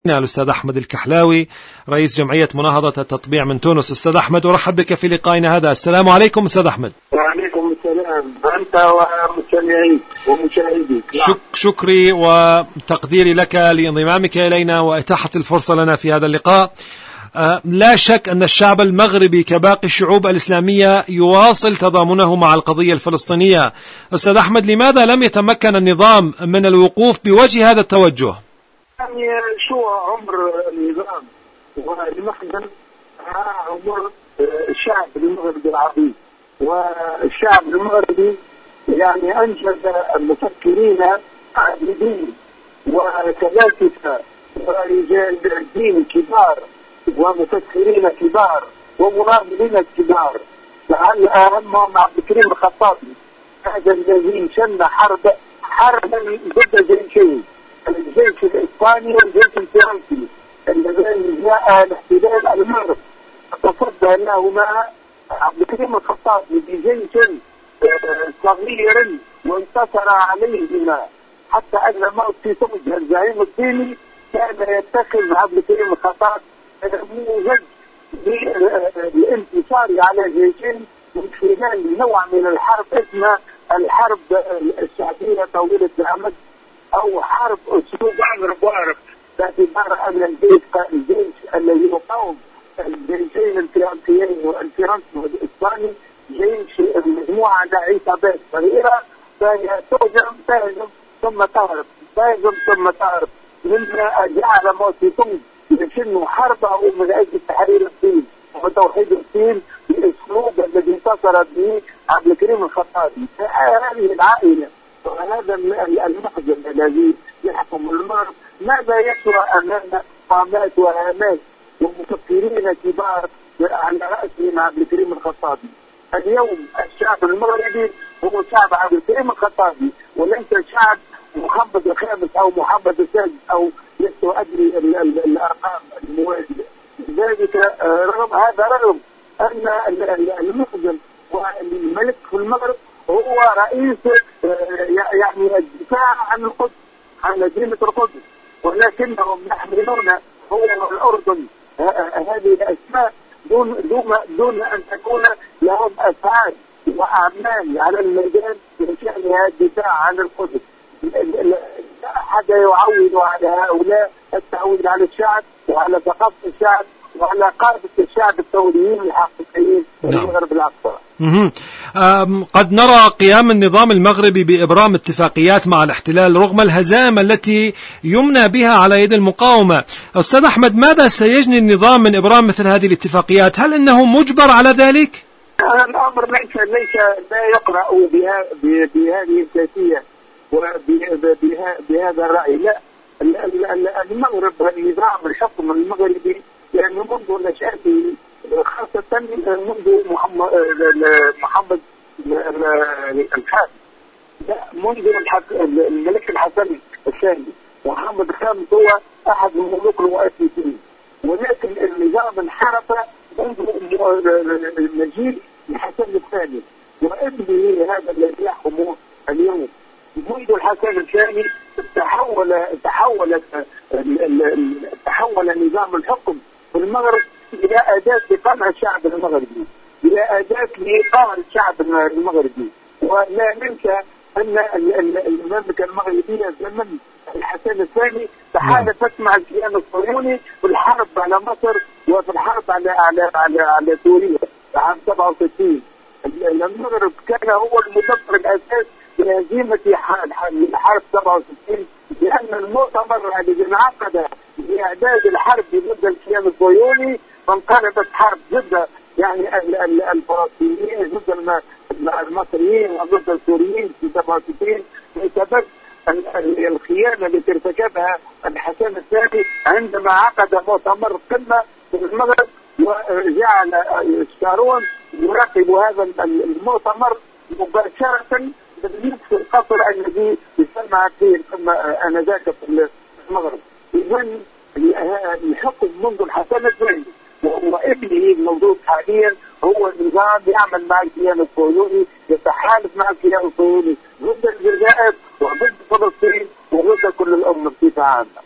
الأستاذ أحمد الكحلاوي رئيس جمعية مناهضة التطبيع من تونس. أستاذ أحمد، أرحب بك في لقائنا هذا. السلام عليكم أستاذ أحمد. وعليكم السلام أنت ومستمعيك ومشاهديك. شكري وتقديري لك لانضمامك إلينا وإتاحة الفرصة لنا في هذا اللقاء. لا شك أن الشعب المغربي كباقي الشعوب الإسلامية يواصل تضامنه مع القضية الفلسطينية. أستاذ أحمد، لماذا لم يتمكن النظام من الوقوف بوجه هذا التوجه؟ يعني شو عمر النظام والمخزن عمر الشعب المغربي العظيم، والشعب المغربي يعني أنجز المفكرين عديدين وفلاسفة ورجال دين كبار ومفكرين كبار ومناضلين كبار، لعل أهمهم عبد الكريم الخطابي، هذا الذي شن حربا ضد جيشين، الجيش الإسباني والجيش الفرنسي اللذان جاء لاحتلال المغرب، تصدى لهما عبد الكريم الخطابي بجيش صغير وانتصر عليهما، حتى أن موت في طنجة الزعيم الصيني كان يتخذ عبد الكريم الخطابي نموذج للانتصار على جيشين من خلال نوع من الحرب اسمها الحرب الشعبية طويلة الأمد، أو حرب أسلوب أضرب وأعرف، باعتبار أن الجيش الذي يقاوم الجيشين الفرنسيين والفرنسي والإسباني جيش مجموعة عصابات صغيرة تهزم ثم تهرب، تهزم ثم تهرب، مما جعل موسيقى يشن حربه من أجل تحرير الدين وتوحيد الدين بالأسلوب الذي انتصر به عبد الكريم الخطابي. هذه العائلة وهذا المخزن الذي يحكم المغرب ماذا يسوى أمام قامات وهامات ومفكرين كبار على رأسهم عبد الكريم الخطابي. اليوم الشعب المغربي هو شعب عبد الكريم الخطابي وليس شعب محمد الخامس أو محمد السادس أو لست أدري الأرقام الموازية. لذلك رغم أن المخزن والملك في المغرب هو رئيس يعني الدفاع عن القدس، عن مدينة القدس، ولكنهم يحملون هو الأردن هذه الأسماء دون أن تكون لهم أفعال وأعمال على الميدان من شأنها الدفاع عن القدس. لا أحد يعود على هؤلاء التعويل على الشعب وعلى ثقافة الشعب وعلى قادة الشعب الثوريين الحقيقيين في المغرب الأقصى. قد نرى قيام النظام المغربي بإبرام اتفاقيات مع الاحتلال رغم الهزائم التي يمنى بها على يد المقاومة. أستاذ أحمد، ماذا سيجني النظام من إبرام مثل هذه الاتفاقيات؟ هل إنه مجبر على ذلك؟ الأمر ليس لا يقرأ بهذه الكيفية وبهذا الرأي. لا، المغرب النظام الحكم المغربي يعني منذ نشأته خاصة منذ محمد الخامس، منذ الملك الحسن الثاني، محمد الخامس هو أحد الملوك المؤسسين، ولكن النظام انحرف منذ مجيء الحسن الثاني وابنه هذا الذي يحكم اليوم. منذ الحسن الثاني تحول نظام الحكم في المغرب إلى أداة لقمع الشعب المغربي، إلى أداة لإيقاع الشعب المغربي. ولا ننسى أن المملكة المغربية زمن الحسن الثاني تحالفت مع الكيان الصهيوني في الحرب على مصر وفي الحرب على سوريا عام 67. المغرب كان هو المدبر الأساس لهزيمة حرب 67، لأن المؤتمر الذي انعقد لإعداد الحرب ضد الكيان الصهيوني فانقلبت حرب ضد يعني الفلسطينيين ضد المصريين وضد السوريين في 67 بسبب الخيانة التي ارتكبها الحسن الثاني عندما عقد مؤتمر قمة في المغرب وجعل شارون يراقب هذا المؤتمر مباشرة بالنصف القصر الذي يسمى فيه القمة آنذاك في المغرب. إذن الحكم منذ الحسن الثاني وابنه الموجود حاليا هو نظام يعمل مع الكيان الصهيوني، يتحالف مع الكيان الصهيوني ضد الجزائر وضد فلسطين وضد كل الأمة بصفة عامة.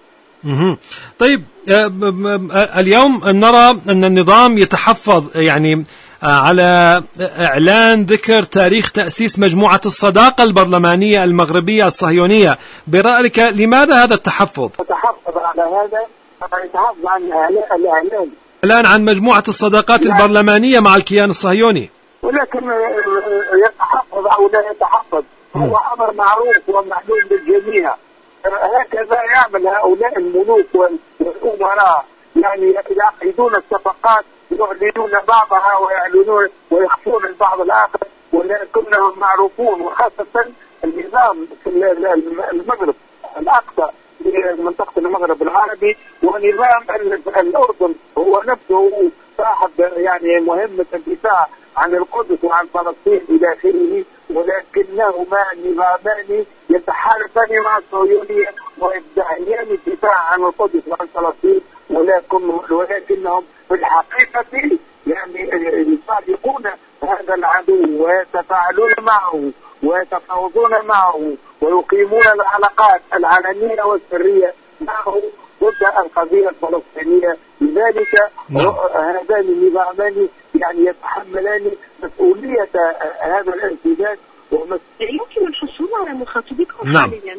طيب، اليوم نرى أن النظام يتحفظ يعني على إعلان ذكر تاريخ تأسيس مجموعة الصداقة البرلمانية المغربية الصهيونية. برأيك لماذا هذا التحفظ؟ يتحفظ على هذا، يتحفظ عن الإعلان عن مجموعة الصداقات البرلمانية مع الكيان الصهيوني، ولكن يتحفظ أو لا يتحفظ هو أمر معروف ومعلوم للجميع. هكذا يعمل هؤلاء الملوك والأمراء، يعني يعقدون الصفقات، يعلنون بعضها ويعلنون ويخفون البعض الآخر، ولكنهم معروفون. وخاصة النظام في المغرب الأقصى، منطقة المغرب العربي، ونظام الأردن هو نفسه صاحب يعني مهمة الدفاع عن القدس وعن فلسطين إلى آخره، ولكنهما نظامان يتحالفان مع الصهيونية ويدعيان الدفاع عن القدس وعن فلسطين، ولكنهم في الحقيقة يعني يصادقون هذا العدو ويتفاعلون معه ويتفاوضون معه ويقيمون العلاقات العلنية والسرية معه ضد القضية الفلسطينية. لذلك هذان النظامان يعني يتحملان مسؤولية هذا الامتداد يمكن الحصول على مخاطبكم حاليا.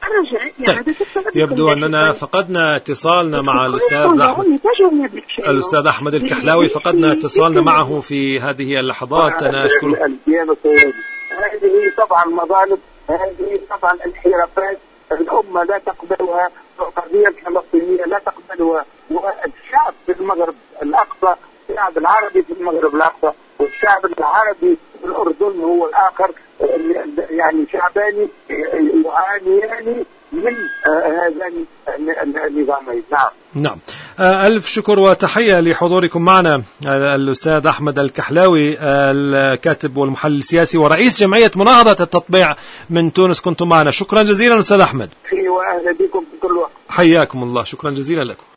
يبدو أننا فقدنا اتصالنا مع الأستاذ أحمد الكحلاوي، فقدنا اتصالنا معه في هذه اللحظات. أنا أشكره. هذه طبعا مظالم، هذه طبعا انحرافات الأمة لا تقبلها، القضية الفلسطينية لا تقبلها. والشعب في المغرب الأقصى، الشعب العربي في المغرب الأقصى والشعب العربي في الأردن هو الآخر، يعني شعبان يعانيان من هذان النظامين. نعم. ألف شكر وتحية لحضوركم معنا الأستاذ أحمد الكحلاوي، الكاتب والمحلل السياسي ورئيس جمعية مناهضة التطبيع من تونس. كنتم معنا. شكرا جزيلا أستاذ أحمد. وأهلا بكم في كل وقت. حياكم الله. شكرا جزيلا لكم.